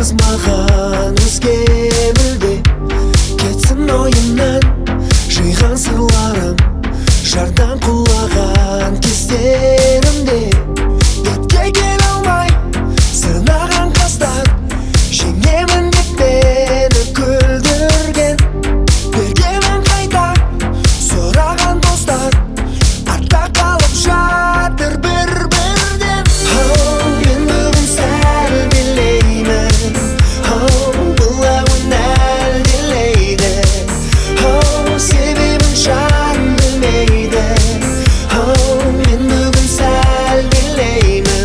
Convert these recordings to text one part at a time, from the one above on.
жазмаған өзге мүлде. Кетсін ойымнан жиған сырларым, жардан құлаған кездерімде. Бетке келе алмай сынаған қастар, жеңемін деп мені күлдірген. Бергенін қайта сұраған достар, артта қалып жатыр бір-бірден. Мен бүгін сәл билеймін, бұл әуен әлдилейді. Себебін жан білмейді. Мен бүгін сәл билеймін.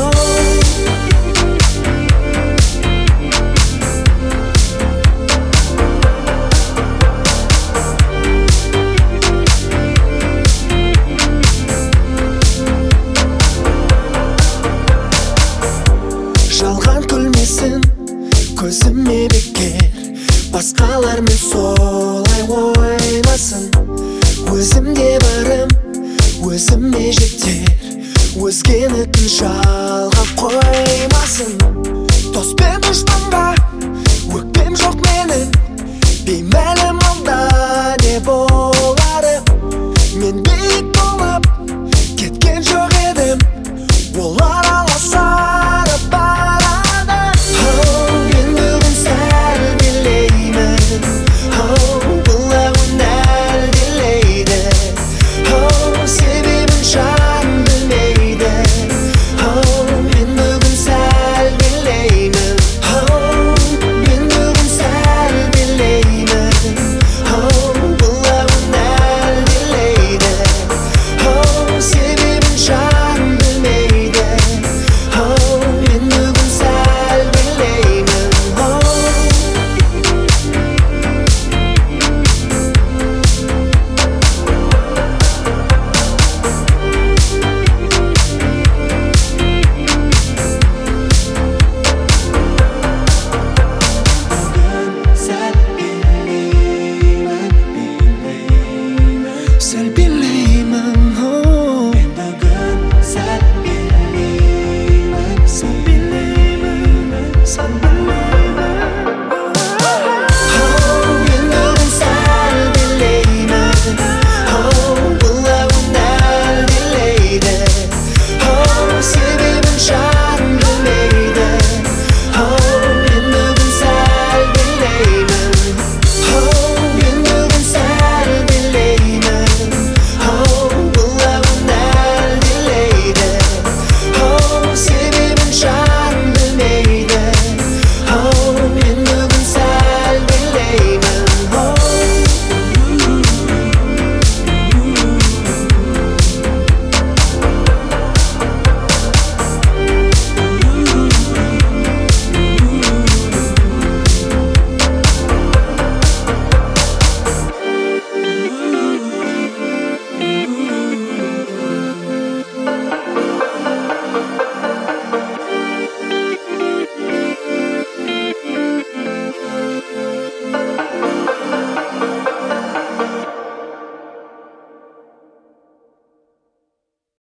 Жалған күлмесін көзіме бекер, басқалармен солай ойласын. Өзімде барым өзіме жетер, өзгені тым жалғап қоймасын. Дос пен дұшпанға өкпем жоқ менің, беймәлі